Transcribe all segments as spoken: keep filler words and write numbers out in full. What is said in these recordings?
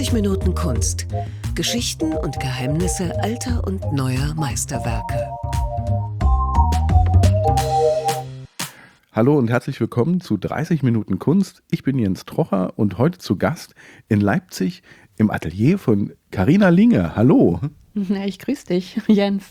dreißig Minuten Kunst. Geschichten und Geheimnisse alter und neuer Meisterwerke. Hallo und herzlich willkommen zu dreißig Minuten Kunst. Ich bin Jens Trocher und heute zu Gast in Leipzig im Atelier von Carina Linge. Hallo. Ja, ich grüße dich, Jens.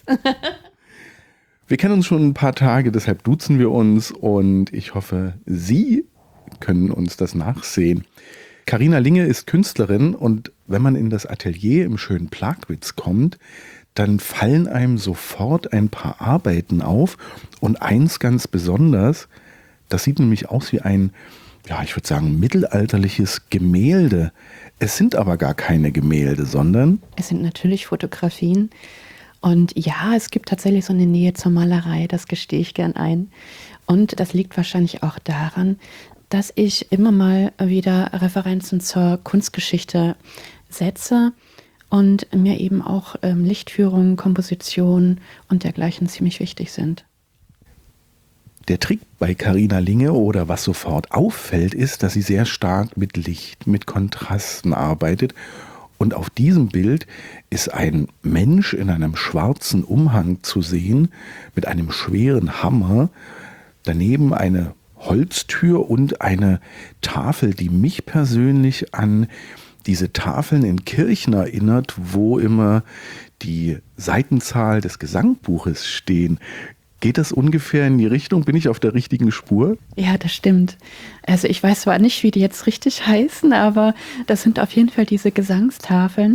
Wir kennen uns schon ein paar Tage, deshalb duzen wir uns und ich hoffe, Sie können uns das nachsehen. Carina Linge ist Künstlerin und wenn man in das Atelier im schönen Plagwitz kommt, dann fallen einem sofort ein paar Arbeiten auf und eins ganz besonders, das sieht nämlich aus wie ein, ja, ich würde sagen, mittelalterliches Gemälde. Es sind aber gar keine Gemälde, sondern... Es sind natürlich Fotografien. Und ja, es gibt tatsächlich so eine Nähe zur Malerei, das gestehe ich gern ein. Und das liegt wahrscheinlich auch daran, dass ich immer mal wieder Referenzen zur Kunstgeschichte setze und mir eben auch ähm, Lichtführung, Komposition und dergleichen ziemlich wichtig sind. Der Trick bei Carina Linge oder was sofort auffällt, ist, dass sie sehr stark mit Licht, mit Kontrasten arbeitet. Und auf diesem Bild ist ein Mensch in einem schwarzen Umhang zu sehen, mit einem schweren Hammer, daneben eine Holztür und eine Tafel, die mich persönlich an diese Tafeln in Kirchen erinnert, wo immer die Seitenzahl des Gesangbuches stehen. Geht das ungefähr in die Richtung? Bin ich auf der richtigen Spur? Ja, das stimmt. Also ich weiß zwar nicht, wie die jetzt richtig heißen, aber das sind auf jeden Fall diese Gesangstafeln.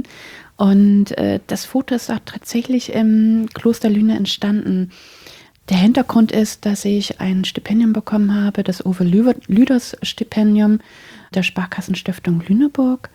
Und äh, das Foto ist auch tatsächlich im Kloster Lüne entstanden. Der Hintergrund ist, dass ich ein Stipendium bekommen habe, das Uwe Lüders Stipendium der Sparkassenstiftung Lüneburg.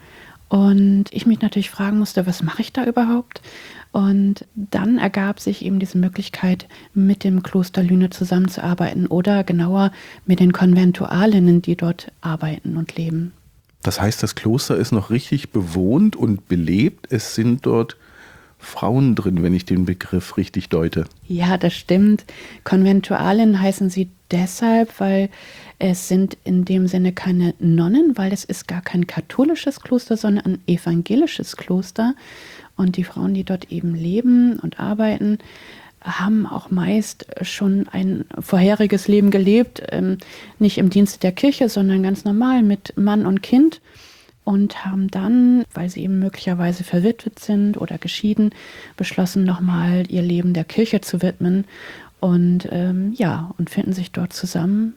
Und ich mich natürlich fragen musste, was mache ich da überhaupt? Und dann ergab sich eben diese Möglichkeit, mit dem Kloster Lüne zusammenzuarbeiten oder genauer mit den Konventualinnen, die dort arbeiten und leben. Das heißt, das Kloster ist noch richtig bewohnt und belebt. Es sind dort Frauen drin, wenn ich den Begriff richtig deute. Ja, das stimmt. Konventualinnen heißen sie deshalb, weil es sind in dem Sinne keine Nonnen, weil es ist gar kein katholisches Kloster, sondern ein evangelisches Kloster. Und die Frauen, die dort eben leben und arbeiten, haben auch meist schon ein vorheriges Leben gelebt, ähm, nicht im Dienste der Kirche, sondern ganz normal mit Mann und Kind. Und haben dann, weil sie eben möglicherweise verwitwet sind oder geschieden, beschlossen, nochmal ihr Leben der Kirche zu widmen. Und ähm, ja, und finden sich dort zusammen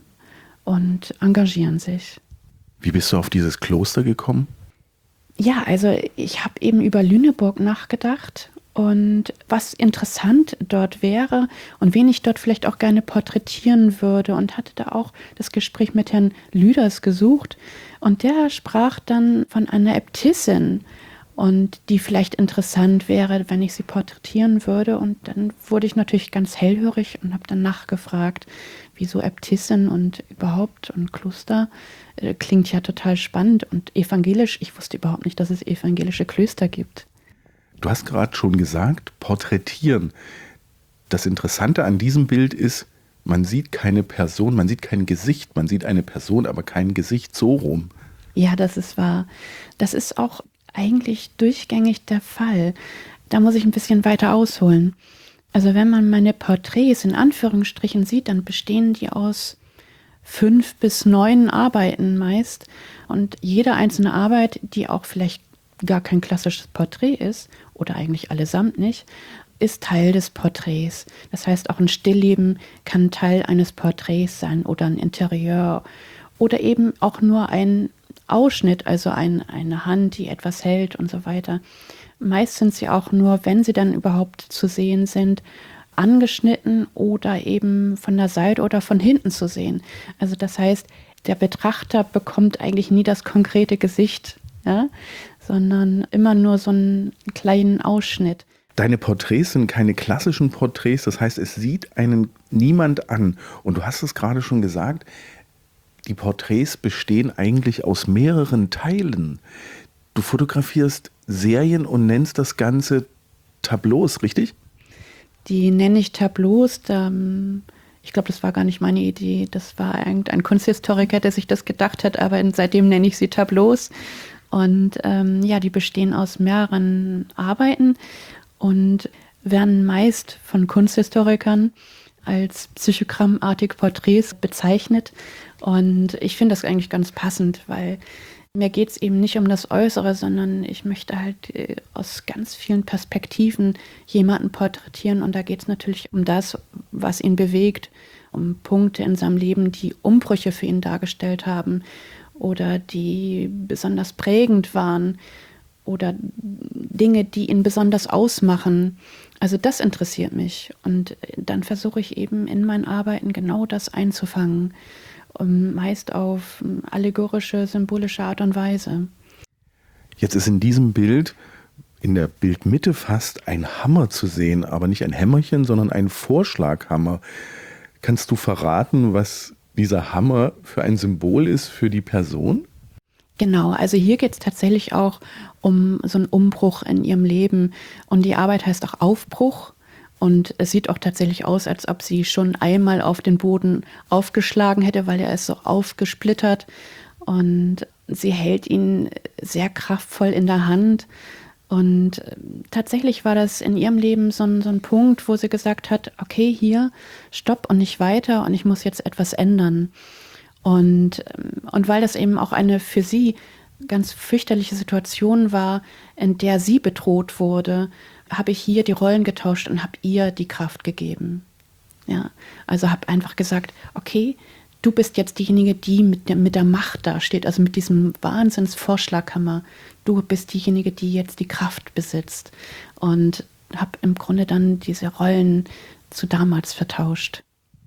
und engagieren sich. Wie bist du auf dieses Kloster gekommen? Ja, also ich habe eben über Lüneburg nachgedacht und was interessant dort wäre und wen ich dort vielleicht auch gerne porträtieren würde und hatte da auch das Gespräch mit Herrn Lüders gesucht und der sprach dann von einer Äbtissin und die vielleicht interessant wäre, wenn ich sie porträtieren würde und dann wurde ich natürlich ganz hellhörig und habe dann nachgefragt, wieso Äbtissin und überhaupt und Kloster. Äh, klingt ja total spannend und evangelisch. Ich wusste überhaupt nicht, dass es evangelische Klöster gibt. Du hast gerade schon gesagt, porträtieren. Das Interessante an diesem Bild ist, man sieht keine Person, man sieht kein Gesicht, man sieht eine Person, aber kein Gesicht so rum. Ja, das ist wahr. Das ist auch eigentlich durchgängig der Fall. Da muss ich ein bisschen weiter ausholen. Also wenn man meine Porträts in Anführungsstrichen sieht, dann bestehen die aus fünf bis neun Arbeiten meist. Und jede einzelne Arbeit, die auch vielleicht gar kein klassisches Porträt ist, oder eigentlich allesamt nicht, ist Teil des Porträts. Das heißt, auch ein Stillleben kann Teil eines Porträts sein oder ein Interieur oder eben auch nur ein Ausschnitt, also ein, eine Hand, die etwas hält und so weiter. Meist sind sie auch nur, wenn sie dann überhaupt zu sehen sind, angeschnitten oder eben von der Seite oder von hinten zu sehen. Also das heißt, der Betrachter bekommt eigentlich nie das konkrete Gesicht, ja, sondern immer nur so einen kleinen Ausschnitt. Deine Porträts sind keine klassischen Porträts, das heißt, es sieht einen niemand an. Und du hast es gerade schon gesagt, die Porträts bestehen eigentlich aus mehreren Teilen. Du fotografierst Serien und nennst das Ganze Tableaus, richtig? Die nenne ich Tableaus. Da, ich glaube, das war gar nicht meine Idee. Das war irgendein Kunsthistoriker, der sich das gedacht hat, aber seitdem nenne ich sie Tableaus. Und ähm, ja, die bestehen aus mehreren Arbeiten und werden meist von Kunsthistorikern als psychogrammartige Porträts bezeichnet. Und ich finde das eigentlich ganz passend, weil mir geht es eben nicht um das Äußere, sondern ich möchte halt äh, aus ganz vielen Perspektiven jemanden porträtieren. Und da geht es natürlich um das, was ihn bewegt, um Punkte in seinem Leben, die Umbrüche für ihn dargestellt haben oder die besonders prägend waren oder Dinge, die ihn besonders ausmachen. Also das interessiert mich. Und dann versuche ich eben in meinen Arbeiten genau das einzufangen. Um, meist auf allegorische, symbolische Art und Weise. Jetzt ist in diesem Bild, in der Bildmitte fast, ein Hammer zu sehen, aber nicht ein Hämmerchen, sondern ein Vorschlaghammer. Kannst du verraten, was dieser Hammer für ein Symbol ist für die Person? Genau, also hier geht es tatsächlich auch um so einen Umbruch in ihrem Leben. Und die Arbeit heißt auch Aufbruch. Und es sieht auch tatsächlich aus, als ob sie schon einmal auf den Boden aufgeschlagen hätte, weil er ist so aufgesplittert. Und sie hält ihn sehr kraftvoll in der Hand. Und tatsächlich war das in ihrem Leben so ein, so ein Punkt, wo sie gesagt hat, okay, hier, stopp und nicht weiter und ich muss jetzt etwas ändern. Und, und weil das eben auch eine für sie ganz fürchterliche Situation war, in der sie bedroht wurde, habe ich hier die Rollen getauscht und habe ihr die Kraft gegeben. Ja, also habe einfach gesagt, okay, du bist jetzt diejenige, die mit der, mit der Macht dasteht, also mit diesem Wahnsinnsvorschlaghammer. Du bist diejenige, die jetzt die Kraft besitzt. Und habe im Grunde dann diese Rollen zu damals vertauscht.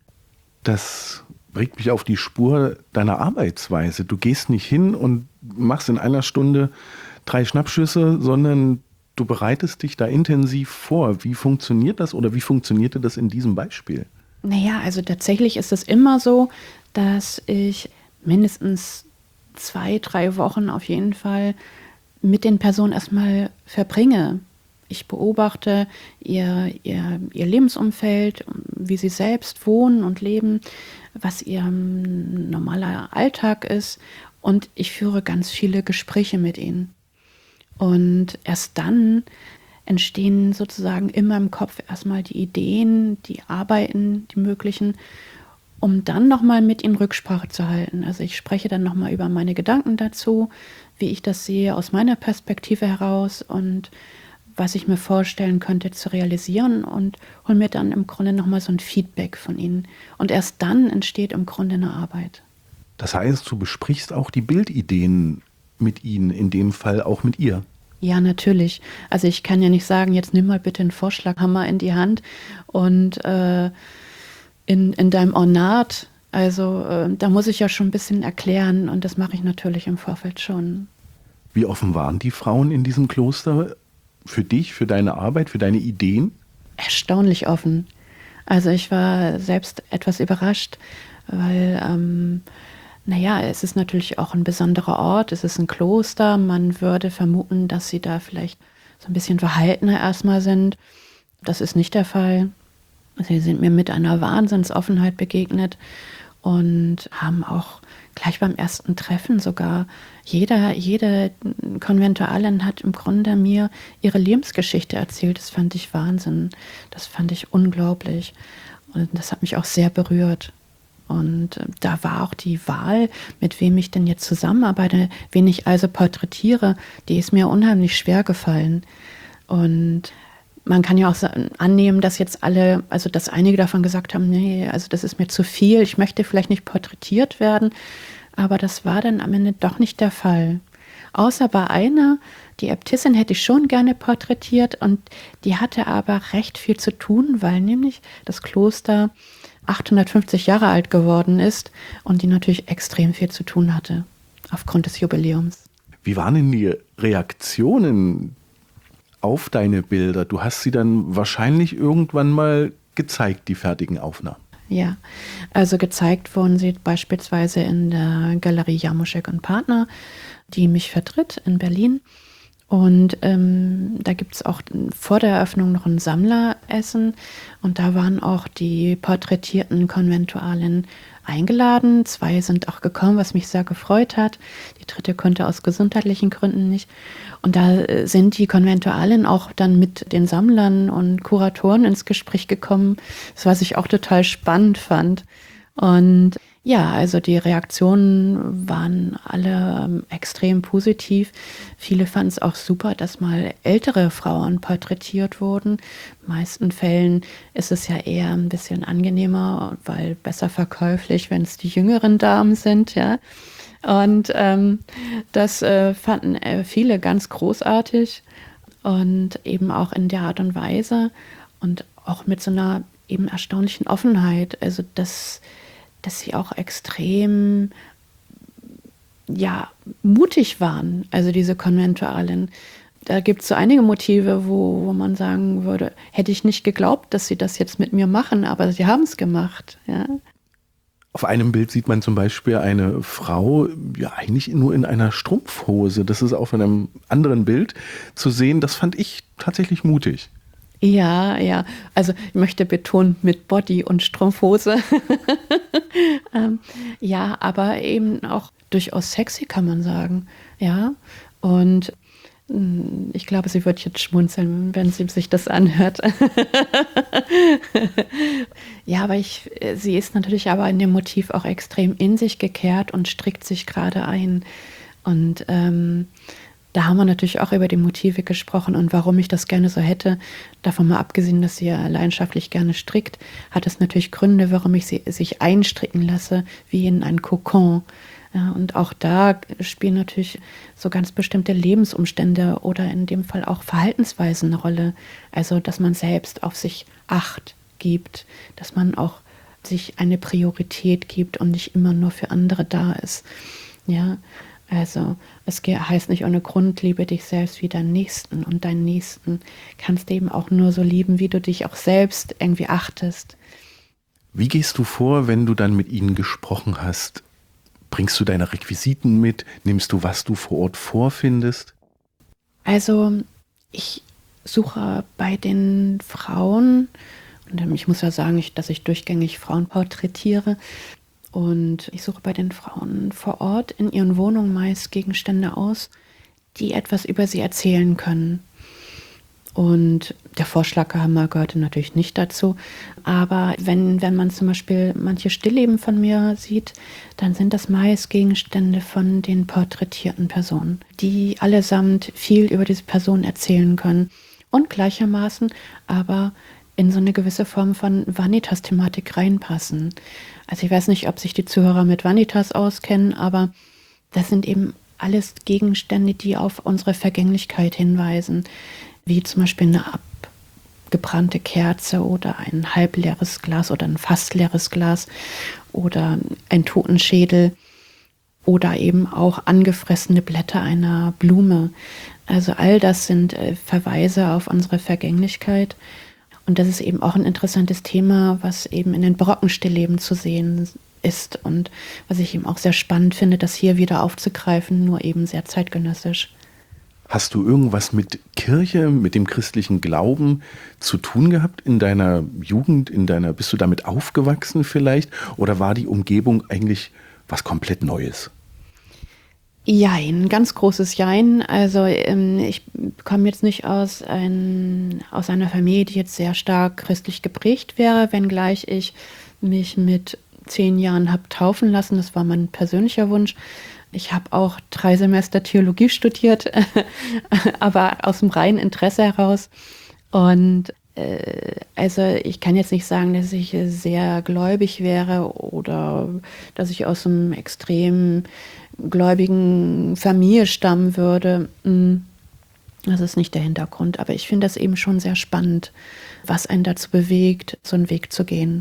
Das bringt mich auf die Spur deiner Arbeitsweise. Du gehst nicht hin und machst in einer Stunde drei Schnappschüsse, sondern du bereitest dich da intensiv vor. Wie funktioniert das oder wie funktionierte das in diesem Beispiel? Naja, also tatsächlich ist es immer so, dass ich mindestens zwei, drei Wochen auf jeden Fall mit den Personen erstmal verbringe. Ich beobachte ihr, ihr, ihr Lebensumfeld, wie sie selbst wohnen und leben, was ihr normaler Alltag ist. Und ich führe ganz viele Gespräche mit ihnen. Und erst dann entstehen sozusagen in meinem Kopf erstmal die Ideen, die Arbeiten, die möglichen, um dann nochmal mit ihnen Rücksprache zu halten. Also ich spreche dann nochmal über meine Gedanken dazu, wie ich das sehe aus meiner Perspektive heraus und was ich mir vorstellen könnte zu realisieren und hole mir dann im Grunde nochmal so ein Feedback von ihnen. Und erst dann entsteht im Grunde eine Arbeit. Das heißt, du besprichst auch die Bildideen mit ihnen, in dem Fall auch mit ihr. Ja, natürlich. Also ich kann ja nicht sagen, jetzt nimm mal bitte einen Vorschlaghammer in die Hand und äh, in, in deinem Ornat. Also äh, da muss ich ja schon ein bisschen erklären und das mache ich natürlich im Vorfeld schon. Wie offen waren die Frauen in diesem Kloster für dich, für deine Arbeit, für deine Ideen? Erstaunlich offen. Also ich war selbst etwas überrascht, weil ähm, naja, es ist natürlich auch ein besonderer Ort, es ist ein Kloster, man würde vermuten, dass sie da vielleicht so ein bisschen verhaltener erstmal sind. Das ist nicht der Fall. Sie sind mir mit einer Wahnsinnsoffenheit begegnet und haben auch gleich beim ersten Treffen sogar, jeder, jede Konventualin hat im Grunde mir ihre Lebensgeschichte erzählt. Das fand ich Wahnsinn, das fand ich unglaublich und das hat mich auch sehr berührt. Und da war auch die Wahl, mit wem ich denn jetzt zusammenarbeite, wen ich also porträtiere, die ist mir unheimlich schwer gefallen. Und man kann ja auch annehmen, dass jetzt alle, also dass einige davon gesagt haben, nee, also das ist mir zu viel, ich möchte vielleicht nicht porträtiert werden. Aber das war dann am Ende doch nicht der Fall. Außer bei einer, die Äbtissin hätte ich schon gerne porträtiert und die hatte aber recht viel zu tun, weil nämlich das Kloster achthundertfünfzig Jahre alt geworden ist und die natürlich extrem viel zu tun hatte, aufgrund des Jubiläums. Wie waren denn die Reaktionen auf deine Bilder? Du hast sie dann wahrscheinlich irgendwann mal gezeigt, die fertigen Aufnahmen. Ja, also gezeigt wurden sie beispielsweise in der Galerie Jarmuschek und Partner, die mich vertritt in Berlin. Und ähm, da gibt es auch vor der Eröffnung noch ein Sammleressen und da waren auch die porträtierten Konventualinnen eingeladen. Zwei sind auch gekommen, was mich sehr gefreut hat. Die dritte konnte aus gesundheitlichen Gründen nicht. Und da sind die Konventualen auch dann mit den Sammlern und Kuratoren ins Gespräch gekommen, das was ich auch total spannend fand. Und ja, also die Reaktionen waren alle ähm, extrem positiv. Viele fanden es auch super, dass mal ältere Frauen porträtiert wurden. In den meisten Fällen ist es ja eher ein bisschen angenehmer, weil besser verkäuflich, wenn es die jüngeren Damen sind, ja. Und ähm, das äh, fanden äh, viele ganz großartig und eben auch in der Art und Weise und auch mit so einer eben erstaunlichen Offenheit. Also das dass sie auch extrem, ja, mutig waren, also diese Konventualen. Da gibt es so einige Motive, wo, wo man sagen würde, hätte ich nicht geglaubt, dass sie das jetzt mit mir machen, aber sie haben es gemacht, ja. Auf einem Bild sieht man zum Beispiel eine Frau, ja eigentlich nur in einer Strumpfhose. Das ist auf einem anderen Bild zu sehen. Das fand ich tatsächlich mutig. Ja, ja. Also ich möchte betonen, mit Body und Strumpfhose. ähm, ja, aber eben auch durchaus sexy, kann man sagen. Ja, und mh, ich glaube, sie wird jetzt schmunzeln, wenn sie sich das anhört. Ja, aber ich, sie ist natürlich aber in dem Motiv auch extrem in sich gekehrt und strickt sich gerade ein. Und ähm, da haben wir natürlich auch über die Motive gesprochen und warum ich das gerne so hätte. Davon mal abgesehen, dass sie ja leidenschaftlich gerne strickt, hat es natürlich Gründe, warum ich sie sich einstricken lasse, wie in einen Kokon. Ja, und auch da spielen natürlich so ganz bestimmte Lebensumstände oder in dem Fall auch Verhaltensweisen eine Rolle. Also, dass man selbst auf sich Acht gibt, dass man auch sich eine Priorität gibt und nicht immer nur für andere da ist. Ja, also es heißt nicht ohne Grund, liebe dich selbst wie deinen Nächsten. Und deinen Nächsten kannst du eben auch nur so lieben, wie du dich auch selbst irgendwie achtest. Wie gehst du vor, wenn du dann mit ihnen gesprochen hast? Bringst du deine Requisiten mit? Nimmst du, was du vor Ort vorfindest? Also ich suche bei den Frauen, und ich muss ja sagen, dass ich durchgängig Frauen porträtiere, und ich suche bei den Frauen vor Ort in ihren Wohnungen meist Gegenstände aus, die etwas über sie erzählen können. Und der Vorschlaghammer gehörte natürlich nicht dazu. Aber wenn, wenn man zum Beispiel manche Stillleben von mir sieht, dann sind das meist Gegenstände von den porträtierten Personen, die allesamt viel über diese Person erzählen können. Und gleichermaßen aber in so eine gewisse Form von Vanitas-Thematik reinpassen. Also ich weiß nicht, ob sich die Zuhörer mit Vanitas auskennen, aber das sind eben alles Gegenstände, die auf unsere Vergänglichkeit hinweisen, wie zum Beispiel eine abgebrannte Kerze oder ein halbleeres Glas oder ein fast leeres Glas oder ein Totenschädel oder eben auch angefressene Blätter einer Blume. Also all das sind äh, Verweise auf unsere Vergänglichkeit. Und das ist eben auch ein interessantes Thema, was eben in den barocken Stillleben zu sehen ist und was ich eben auch sehr spannend finde, das hier wieder aufzugreifen, nur eben sehr zeitgenössisch. Hast du irgendwas mit Kirche, mit dem christlichen Glauben zu tun gehabt in deiner Jugend, in deiner, bist du damit aufgewachsen vielleicht? Oder war die Umgebung eigentlich was komplett Neues? Jein, ganz großes Jein. Also ähm, ich komme jetzt nicht aus, ein, aus einer Familie, die jetzt sehr stark christlich geprägt wäre, wenngleich ich mich mit zehn Jahren habe taufen lassen. Das war mein persönlicher Wunsch. Ich habe auch drei Semester Theologie studiert, aber aus dem reinen Interesse heraus. Und äh, also ich kann jetzt nicht sagen, dass ich sehr gläubig wäre oder dass ich aus einem extrem gläubigen Familie stammen würde. Das ist nicht der Hintergrund, aber ich finde das eben schon sehr spannend, was einen dazu bewegt, so einen Weg zu gehen.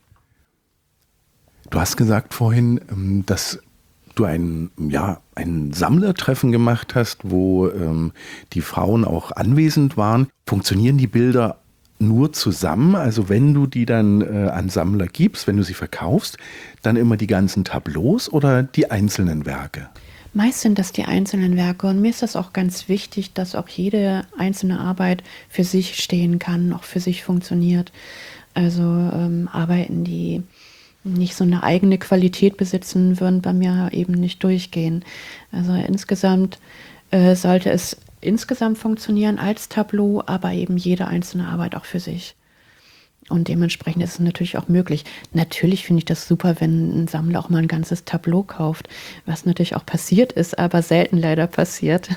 Du hast gesagt vorhin, dass du ein, ja, ein Sammlertreffen gemacht hast, wo ähm, die Frauen auch anwesend waren. Funktionieren die Bilder nur zusammen? Also wenn du die dann äh, an Sammler gibst, wenn du sie verkaufst, dann immer die ganzen Tableaus oder die einzelnen Werke? Meist sind das die einzelnen Werke und mir ist das auch ganz wichtig, dass auch jede einzelne Arbeit für sich stehen kann, auch für sich funktioniert. Also ähm, Arbeiten, die nicht so eine eigene Qualität besitzen, würden bei mir eben nicht durchgehen. Also insgesamt äh, sollte es insgesamt funktionieren als Tableau, aber eben jede einzelne Arbeit auch für sich. Und dementsprechend ist es natürlich auch möglich. Natürlich finde ich das super, wenn ein Sammler auch mal ein ganzes Tableau kauft, was natürlich auch passiert ist, aber selten leider passiert.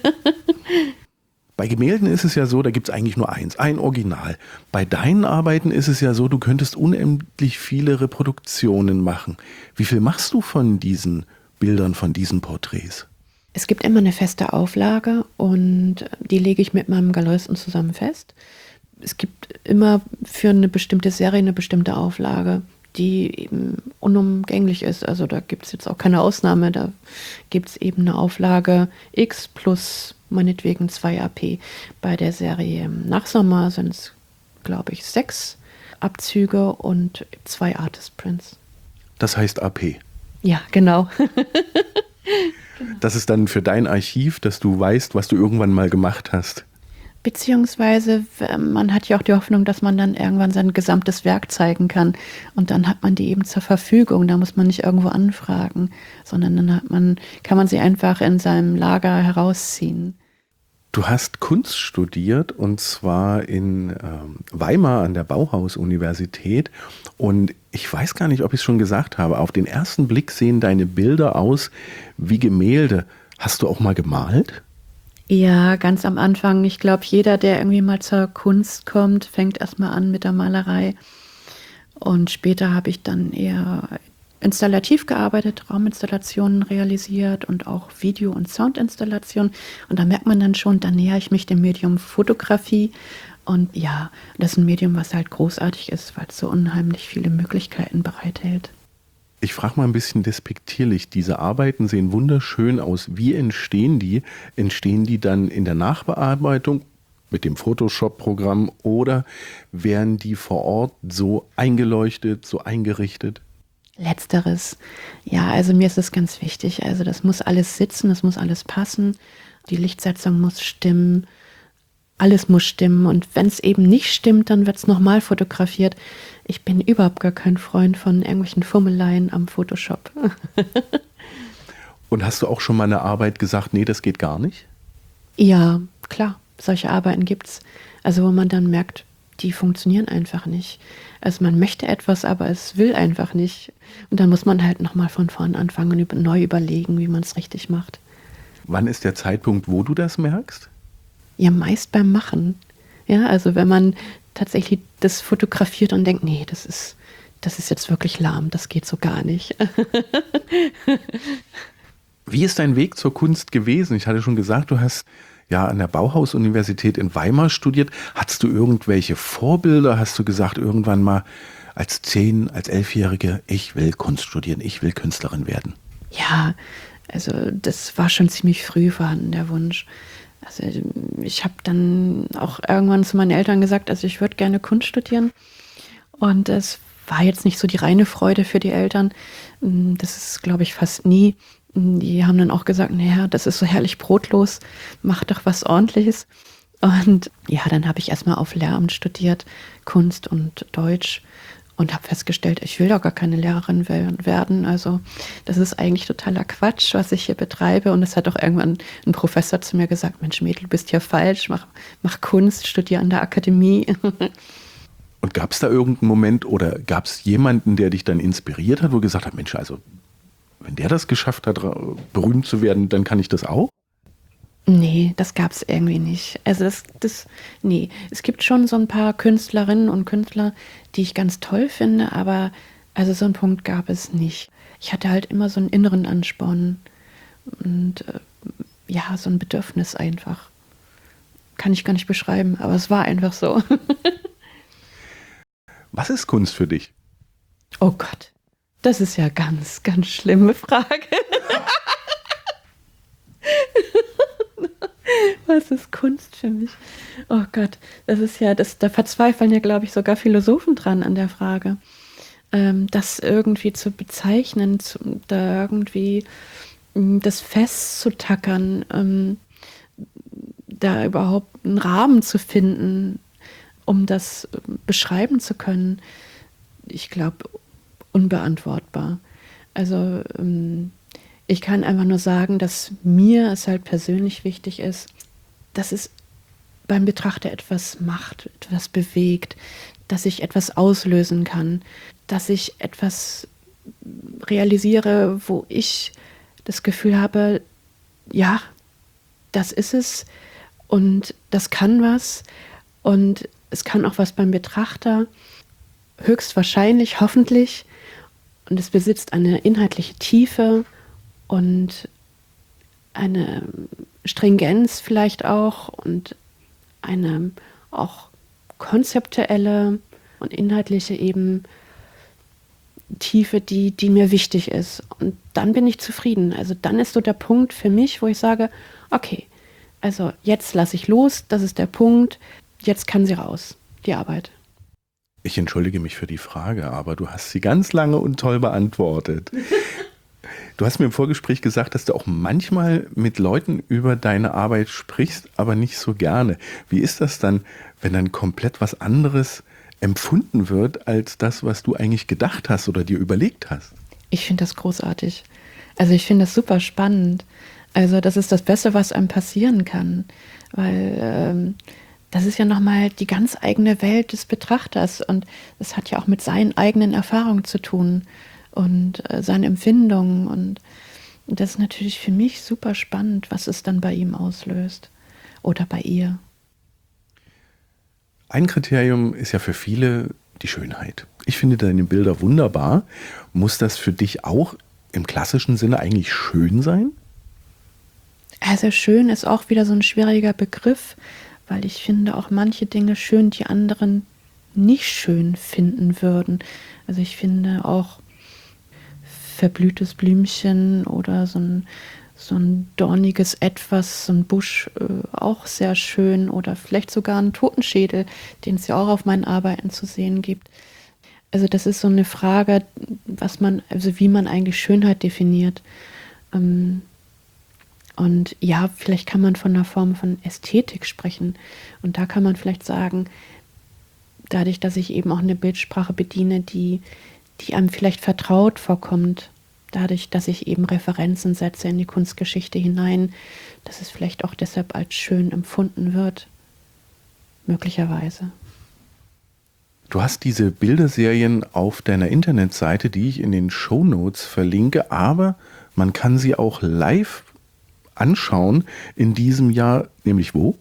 Bei Gemälden ist es ja so, da gibt es eigentlich nur eins, ein Original. Bei deinen Arbeiten ist es ja so, du könntest unendlich viele Reproduktionen machen. Wie viel machst du von diesen Bildern, von diesen Porträts? Es gibt immer eine feste Auflage und die lege ich mit meinem Galeristen zusammen fest. Es gibt immer für eine bestimmte Serie eine bestimmte Auflage, die eben unumgänglich ist. Also da gibt es jetzt auch keine Ausnahme. Da gibt es eben eine Auflage X plus meinetwegen zwei A P. Bei der Serie Nachsommer sind es, glaube ich, sechs Abzüge und zwei Artist Prints. Das heißt A P? Ja, genau. Das ist dann für dein Archiv, dass du weißt, was du irgendwann mal gemacht hast. Beziehungsweise man hat ja auch die Hoffnung, dass man dann irgendwann sein gesamtes Werk zeigen kann. Und dann hat man die eben zur Verfügung. Da muss man nicht irgendwo anfragen, sondern dann hat man, kann man sie einfach in seinem Lager herausziehen. Du hast Kunst studiert und zwar in ähm, Weimar an der Bauhaus-Universität. Und ich weiß gar nicht, ob ich es schon gesagt habe. Auf den ersten Blick sehen deine Bilder aus wie Gemälde. Hast du auch mal gemalt? Ja, ganz am Anfang. Ich glaube, jeder, der irgendwie mal zur Kunst kommt, fängt erstmal an mit der Malerei. Und später habe ich dann eher installativ gearbeitet, Rauminstallationen realisiert und auch Video- und Soundinstallationen. Und da merkt man dann schon, da näher ich mich dem Medium Fotografie. Und ja, das ist ein Medium, was halt großartig ist, weil es so unheimlich viele Möglichkeiten bereithält. Ich frage mal ein bisschen despektierlich, diese Arbeiten sehen wunderschön aus. Wie entstehen die? Entstehen die dann in der Nachbearbeitung mit dem Photoshop-Programm oder werden die vor Ort so eingeleuchtet, so eingerichtet? Letzteres. Ja, also mir ist es ganz wichtig. Also das muss alles sitzen, das muss alles passen. Die Lichtsetzung muss stimmen. Alles muss stimmen. Und wenn es eben nicht stimmt, dann wird es nochmal fotografiert. Ich bin überhaupt gar kein Freund von irgendwelchen Fummeleien am Photoshop. Und hast du auch schon mal eine Arbeit gesagt, nee, das geht gar nicht? Ja, klar, solche Arbeiten gibt's. Also wo man dann merkt, die funktionieren einfach nicht. Also man möchte etwas, aber es will einfach nicht. Und dann muss man halt nochmal von vorn anfangen und neu überlegen, wie man es richtig macht. Wann ist der Zeitpunkt, wo du das merkst? Ja, meist beim Machen. Ja, also wenn man tatsächlich das fotografiert und denkt, nee, das ist, das ist jetzt wirklich lahm, das geht so gar nicht. Wie ist dein Weg zur Kunst gewesen? Ich hatte schon gesagt, du hast ja an der Bauhaus-Universität in Weimar studiert. Hattest du irgendwelche Vorbilder? Hast du gesagt irgendwann mal als zehn-, als elfjährige, ich will Kunst studieren, ich will Künstlerin werden? Ja, also das war schon ziemlich früh vorhanden, der Wunsch. Also ich habe dann auch irgendwann zu meinen Eltern gesagt, also ich würde gerne Kunst studieren. Und es war jetzt nicht so die reine Freude für die Eltern. Das ist, glaube ich, fast nie. Die haben dann auch gesagt, naja, das ist so herrlich brotlos, mach doch was Ordentliches. Und ja, dann habe ich erstmal auf Lehramt studiert, Kunst und Deutsch. Und habe festgestellt, ich will doch gar keine Lehrerin werden. Also das ist eigentlich totaler Quatsch, was ich hier betreibe. Und es hat auch irgendwann ein Professor zu mir gesagt, Mensch Mädel, du bist hier falsch, mach, mach Kunst, studier an der Akademie. Und gab es da irgendeinen Moment oder gab es jemanden, der dich dann inspiriert hat, wo du gesagt hast, Mensch, also wenn der das geschafft hat, berühmt zu werden, dann kann ich das auch? Nee, das gab es irgendwie nicht. Also das, das, nee, es gibt schon so ein paar Künstlerinnen und Künstler, die ich ganz toll finde, aber also so einen Punkt gab es nicht. Ich hatte halt immer so einen inneren Ansporn und äh, ja, so ein Bedürfnis einfach. Kann ich gar nicht beschreiben, aber es war einfach so. Was ist Kunst für dich? Oh Gott, das ist ja ganz, ganz schlimme Frage. Was ist Kunst für mich? Oh Gott, das ist ja, das, da verzweifeln ja, glaube ich, sogar Philosophen dran an der Frage. Ähm, das irgendwie zu bezeichnen, zu, da irgendwie ähm, das festzutackern, ähm, da überhaupt einen Rahmen zu finden, um das beschreiben zu können. Ich glaube, unbeantwortbar. Also ähm, ich kann einfach nur sagen, dass mir es halt persönlich wichtig ist, dass es beim Betrachter etwas macht, etwas bewegt, dass ich etwas auslösen kann, dass ich etwas realisiere, wo ich das Gefühl habe, ja, das ist es und das kann was und es kann auch was beim Betrachter, höchstwahrscheinlich, hoffentlich, und es besitzt eine inhaltliche Tiefe und eine Stringenz vielleicht auch und eine auch konzeptuelle und inhaltliche eben Tiefe, die, die mir wichtig ist. Und dann bin ich zufrieden. Also dann ist so der Punkt für mich, wo ich sage, okay, also jetzt lasse ich los, das ist der Punkt, jetzt kann sie raus, die Arbeit. Ich entschuldige mich für die Frage, aber du hast sie ganz lange und toll beantwortet. Du hast mir im Vorgespräch gesagt, dass du auch manchmal mit Leuten über deine Arbeit sprichst, aber nicht so gerne. Wie ist das dann, wenn dann komplett was anderes empfunden wird, als das, was du eigentlich gedacht hast oder dir überlegt hast? Ich finde das großartig. Also ich finde das super spannend. Also das ist das Beste, was einem passieren kann. Weil ähm, das ist ja nochmal die ganz eigene Welt des Betrachters. Und das hat ja auch mit seinen eigenen Erfahrungen zu tun. Und äh, seine Empfindungen. Und das ist natürlich für mich super spannend, was es dann bei ihm auslöst. Oder bei ihr. Ein Kriterium ist ja für viele die Schönheit. Ich finde deine Bilder wunderbar. Muss das für dich auch im klassischen Sinne eigentlich schön sein? Also schön ist auch wieder so ein schwieriger Begriff, weil ich finde auch manche Dinge schön, die anderen nicht schön finden würden. Also ich finde auch verblühtes Blümchen oder so ein, so ein dorniges Etwas, so ein Busch äh, auch sehr schön oder vielleicht sogar ein Totenschädel, den es ja auch auf meinen Arbeiten zu sehen gibt. Also das ist so eine Frage, was man, also wie man eigentlich Schönheit definiert. Ähm, und ja, vielleicht kann man von einer Form von Ästhetik sprechen. Und da kann man vielleicht sagen, dadurch, dass ich eben auch eine Bildsprache bediene, die die einem vielleicht vertraut vorkommt, dadurch, dass ich eben Referenzen setze in die Kunstgeschichte hinein, dass es vielleicht auch deshalb als schön empfunden wird, möglicherweise. Du hast diese Bilderserien auf deiner Internetseite, die ich in den Shownotes verlinke, aber man kann sie auch live anschauen in diesem Jahr, nämlich wo?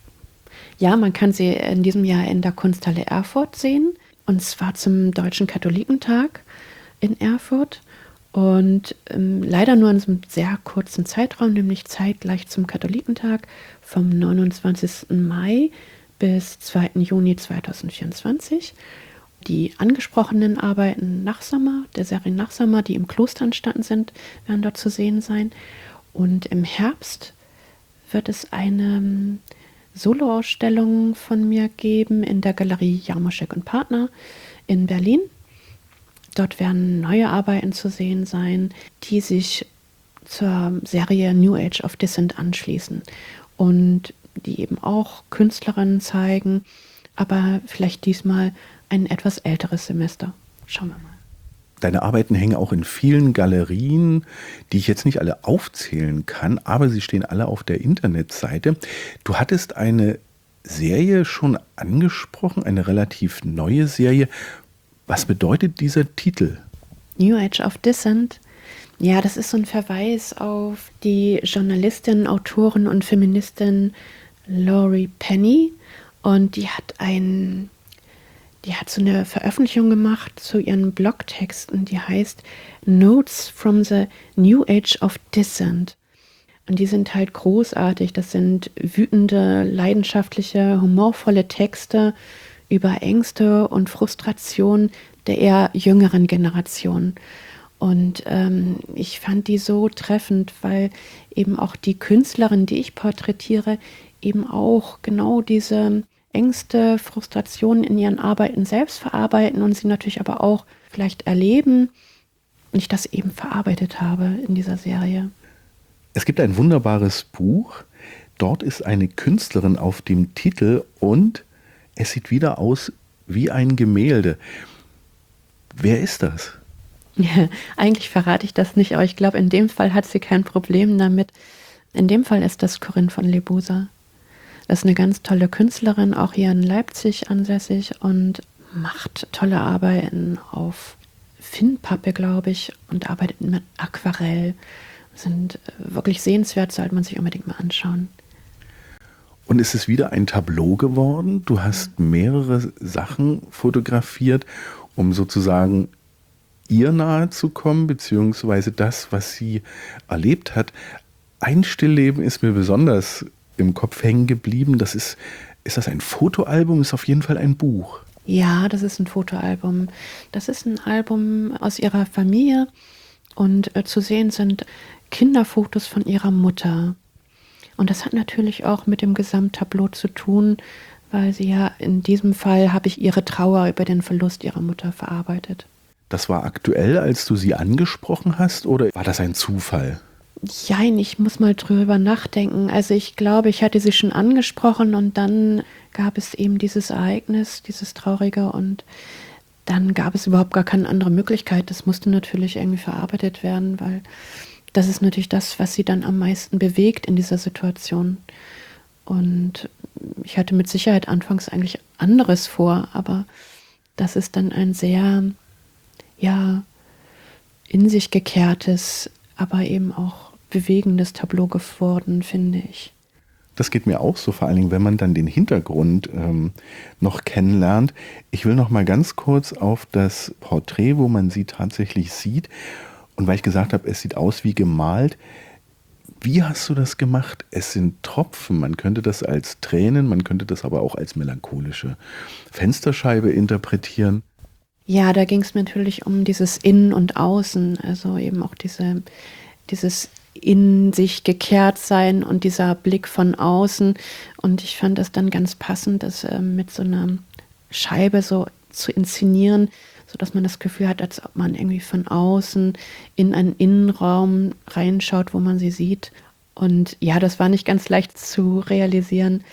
Ja, man kann sie in diesem Jahr in der Kunsthalle Erfurt sehen. Und zwar zum Deutschen Katholikentag in Erfurt. Und ähm, leider nur in einem sehr kurzen Zeitraum, nämlich zeitgleich zum Katholikentag vom neunundzwanzigsten Mai bis zweiten Juni zweitausendvierundzwanzig. Die angesprochenen Arbeiten Nachsommer, der Serie Nachsommer, die im Kloster entstanden sind, werden dort zu sehen sein. Und im Herbst wird es eine Soloausstellung von mir geben in der Galerie Jarmoschek und Partner in Berlin. Dort werden neue Arbeiten zu sehen sein, die sich zur Serie New Age of Dissent anschließen und die eben auch Künstlerinnen zeigen, aber vielleicht diesmal ein etwas älteres Semester. Schauen wir mal. Deine Arbeiten hängen auch in vielen Galerien, die ich jetzt nicht alle aufzählen kann, aber sie stehen alle auf der Internetseite. Du hattest eine Serie schon angesprochen, eine relativ neue Serie. Was bedeutet dieser Titel? New Age of Dissent. Ja, das ist so ein Verweis auf die Journalistin, Autorin und Feministin Laurie Penny. Und die hat ein... Die hat so eine Veröffentlichung gemacht zu ihren Blogtexten, die heißt Notes from the New Age of Dissent. Und die sind halt großartig. Das sind wütende, leidenschaftliche, humorvolle Texte über Ängste und Frustration der eher jüngeren Generation. Und ähm, ich fand die so treffend, weil eben auch die Künstlerin, die ich porträtiere, eben auch genau diese Ängste, Frustrationen in ihren Arbeiten selbst verarbeiten und sie natürlich aber auch vielleicht erleben und ich das eben verarbeitet habe in dieser Serie. Es gibt ein wunderbares Buch. Dort ist eine Künstlerin auf dem Titel und es sieht wieder aus wie ein Gemälde. Wer ist das? Ja, eigentlich verrate ich das nicht, aber ich glaube, in dem Fall hat sie kein Problem damit. In dem Fall ist das Corinne von Lebuser. Das ist eine ganz tolle Künstlerin, auch hier in Leipzig ansässig und macht tolle Arbeiten auf Finnpappe, glaube ich, und arbeitet mit Aquarell. Sind wirklich sehenswert, sollte man sich unbedingt mal anschauen. Und ist es wieder ein Tableau geworden? Du hast mehrere Sachen fotografiert, um sozusagen ihr nahe zu kommen, beziehungsweise das, was sie erlebt hat. Ein Stillleben ist mir besonders im Kopf hängen geblieben. Das ist, ist das ein Fotoalbum? Ist auf jeden Fall ein Buch. Ja, das ist ein Fotoalbum. Das ist ein Album aus ihrer Familie und äh, zu sehen sind Kinderfotos von ihrer Mutter. Und das hat natürlich auch mit dem Gesamttableau zu tun, weil sie ja in diesem Fall habe ich ihre Trauer über den Verlust ihrer Mutter verarbeitet. Das war aktuell, als du sie angesprochen hast, oder war das ein Zufall? Jein, ich muss mal drüber nachdenken. Also ich glaube, ich hatte sie schon angesprochen und dann gab es eben dieses Ereignis, dieses Traurige und dann gab es überhaupt gar keine andere Möglichkeit. Das musste natürlich irgendwie verarbeitet werden, weil das ist natürlich das, was sie dann am meisten bewegt in dieser Situation. Und ich hatte mit Sicherheit anfangs eigentlich anderes vor, aber das ist dann ein sehr, ja, in sich gekehrtes, aber eben auch bewegendes Tableau geworden, finde ich. Das geht mir auch so, vor allen Dingen, wenn man dann den Hintergrund ähm, noch kennenlernt. Ich will noch mal ganz kurz auf das Porträt, wo man sie tatsächlich sieht. Und weil ich gesagt habe, es sieht aus wie gemalt. Wie hast du das gemacht? Es sind Tropfen. Man könnte das als Tränen, man könnte das aber auch als melancholische Fensterscheibe interpretieren. Ja, da ging es mir natürlich um dieses Innen und Außen, also eben auch diese, dieses in sich gekehrt sein und dieser Blick von außen. Und ich fand das dann ganz passend, das äh, mit so einer Scheibe so zu inszenieren, sodass man das Gefühl hat, als ob man irgendwie von außen in einen Innenraum reinschaut, wo man sie sieht. Und ja, das war nicht ganz leicht zu realisieren.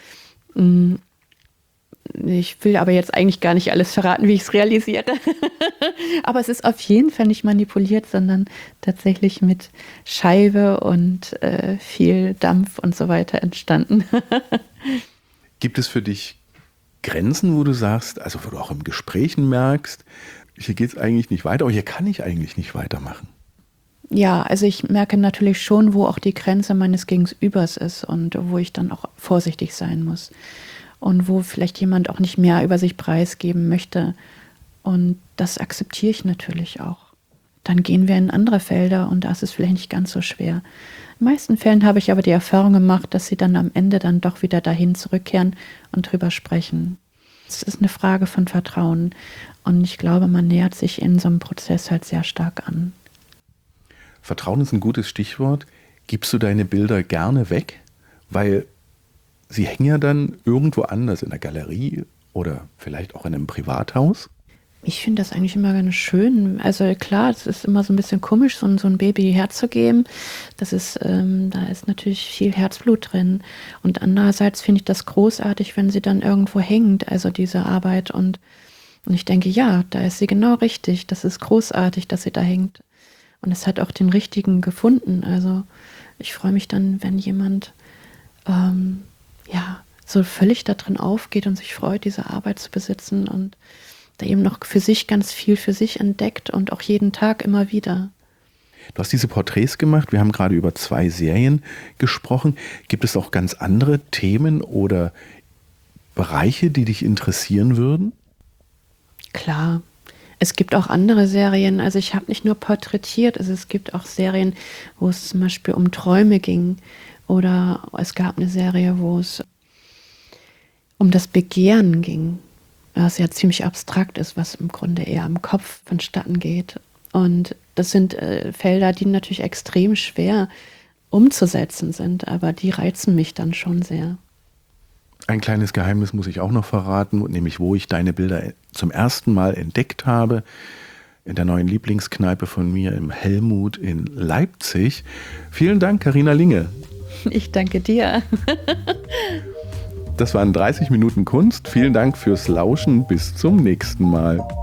Ich will aber jetzt eigentlich gar nicht alles verraten, wie ich es realisierte. Aber es ist auf jeden Fall nicht manipuliert, sondern tatsächlich mit Scheibe und äh, viel Dampf und so weiter entstanden. Gibt es für dich Grenzen, wo du sagst, also wo du auch im Gesprächen merkst, hier geht es eigentlich nicht weiter, aber hier kann ich eigentlich nicht weitermachen? Ja, also ich merke natürlich schon, wo auch die Grenze meines Gegenübers ist und wo ich dann auch vorsichtig sein muss. Und wo vielleicht jemand auch nicht mehr über sich preisgeben möchte. Und das akzeptiere ich natürlich auch. Dann gehen wir in andere Felder und da ist es vielleicht nicht ganz so schwer. In den meisten Fällen habe ich aber die Erfahrung gemacht, dass sie dann am Ende dann doch wieder dahin zurückkehren und drüber sprechen. Es ist eine Frage von Vertrauen. Und ich glaube, man nähert sich in so einem Prozess halt sehr stark an. Vertrauen ist ein gutes Stichwort. Gibst du deine Bilder gerne weg? Weil sie hängen ja dann irgendwo anders in der Galerie oder vielleicht auch in einem Privathaus. Ich finde das eigentlich immer ganz schön. Also klar, es ist immer so ein bisschen komisch, so ein, so ein Baby herzugeben. Das ist, ähm, da ist natürlich viel Herzblut drin. Und andererseits finde ich das großartig, wenn sie dann irgendwo hängt, also diese Arbeit. Und, und ich denke, ja, da ist sie genau richtig. Das ist großartig, dass sie da hängt. Und es hat auch den richtigen gefunden. Also ich freue mich dann, wenn jemand ähm, ja, so völlig da drin aufgeht und sich freut, diese Arbeit zu besitzen und da eben noch für sich ganz viel für sich entdeckt und auch jeden Tag immer wieder. Du hast diese Porträts gemacht, wir haben gerade über zwei Serien gesprochen. Gibt es auch ganz andere Themen oder Bereiche, die dich interessieren würden? Klar, es gibt auch andere Serien, also ich habe nicht nur porträtiert, also es gibt auch Serien, wo es zum Beispiel um Träume ging oder es gab eine Serie, wo es um das Begehren ging, was ja ziemlich abstrakt ist, was im Grunde eher am Kopf vonstatten geht. Und das sind äh, Felder, die natürlich extrem schwer umzusetzen sind, aber die reizen mich dann schon sehr. Ein kleines Geheimnis muss ich auch noch verraten, nämlich wo ich deine Bilder zum ersten Mal entdeckt habe. In der neuen Lieblingskneipe von mir im Helmut in Leipzig. Vielen Dank, Carina Linge. Ich danke dir. Das waren dreißig Minuten Kunst. Vielen Dank fürs Lauschen. Bis zum nächsten Mal.